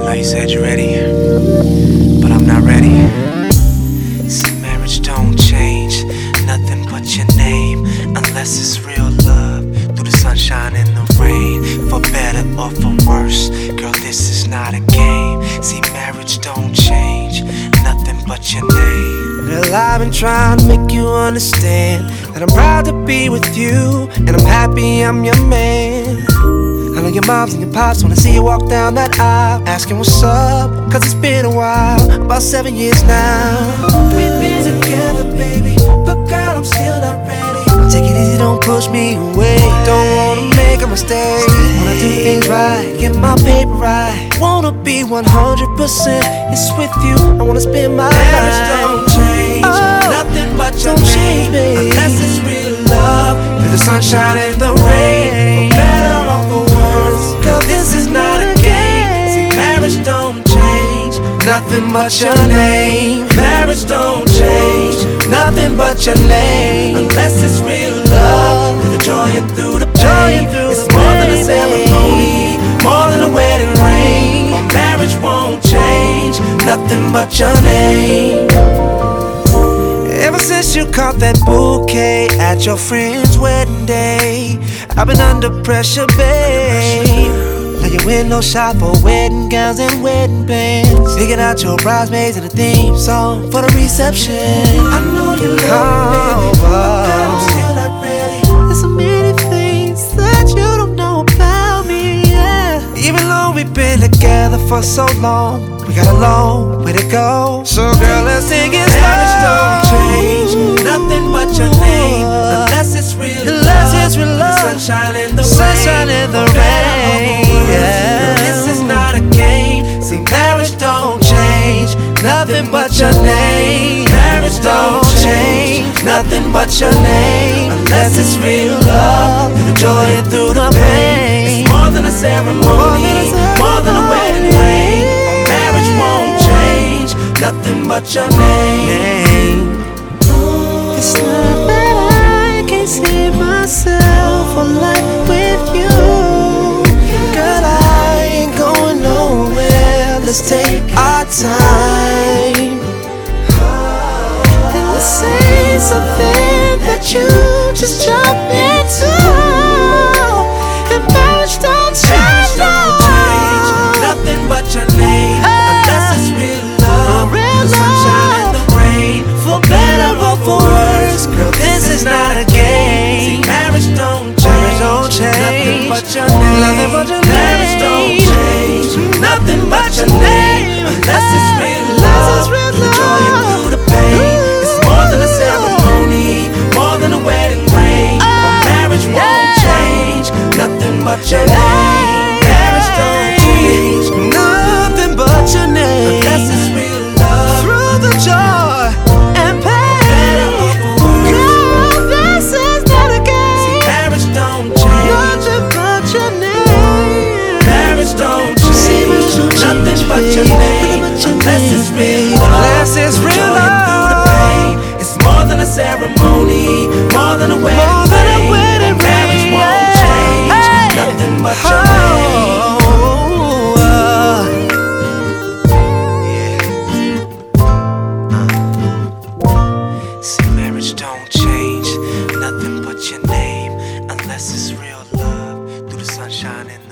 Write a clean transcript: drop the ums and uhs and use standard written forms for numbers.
know you said you're ready, but I'm not ready. See, marriage don't change nothing but your name, unless it's real love through the sunshine and the rain. For better or for worse, girl, this is not a game. See, marriage don't change nothing but your name. Girl, I've been trying to make you understand that I'm proud to be with you, and I'm happy I'm your man. I know your moms and your pops wanna see you walk down that aisle, asking what's up, cause it's been a while, about 7 years now. We've been together, baby, but girl, I'm still not ready. Take it easy, don't push me away. Don't wanna make a mistake. Wanna do things right, get my paper right. Wanna be 100%, it's with you, I wanna spend my life. Marriage don't change, nothing but your name, unless it's real love, through the sunshine and the rain. For better or for worse, girl, this is not a game. See, marriage don't change nothing but your name. Marriage don't change nothing but your name, unless it's real love, through the joy and through the pain. It's more than a ceremony, more than a wedding ring. Marriage won't change nothing but your name. Ever since you caught that bouquet at your friend's wedding day, I've been under pressure, babe. Now you window shop for wedding gowns and wedding bands, picking out your bridesmaids and a theme song for the reception. I know you love me, baby, but I'm still not ready. There's so many things that you don't know about me, yeah. Even though we've been together for so long, we got a long way to go. So girl, let's take it slow. Marriage don't change nothing but your name, unless it's real love, the sunshine and the rain. Yeah. This is not a game. See, marriage don't change nothing but your name. Marriage don't change nothing but your name, unless it's real love, through the joy and through the pain. It's more than a ceremony, more than a wedding ring. Marriage won't change nothing but your name. It's not that I can't see myself alive with you. Girl, I ain't going nowhere. Let's take our time. And let's say something that you just jump into. And marriage don't change, nothing but your name, unless it's real love, the sunshine and the rain. For better or for worse, girl, this is not a game. See, marriage don't change nothing but your name. Marriage don't change nothing but your name, unless it's real love, through the joy and through the pain. It's more than a ceremony, more than a wedding ring. Marriage won't change nothing but your name. Marriage don't change nothing but your name, unless it's real love, through the joy and pain. girl, this is not a game. See, marriage don't change Nothing but your name. marriage don't change nothing but your name, unless it's real love, unless it's real love, through the pain. It's more than a ceremony, more than a wedding ring. Marriage won't change nothing but your name. See, marriage don't change nothing but your name, unless it's real love, through the sunshine and